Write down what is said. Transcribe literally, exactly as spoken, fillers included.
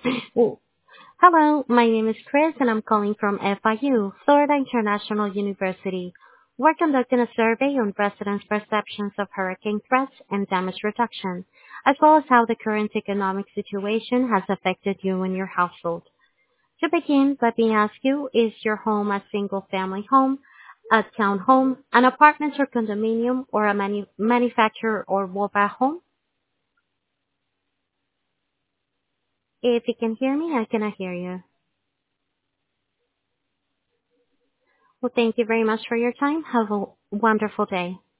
Oh, hello, my name is Chris and I'm calling from F I U, Florida International University. We're conducting a survey on residents' perceptions of hurricane threats and damage reduction, as well as how the current economic situation has affected you and your household. To begin, let me ask you, is your home a single-family home, a townhome, an apartment or condominium, or a manu- manufacturer or mobile home? If you can hear me, I cannot hear you. Well, thank you very much for your time. Have a wonderful day.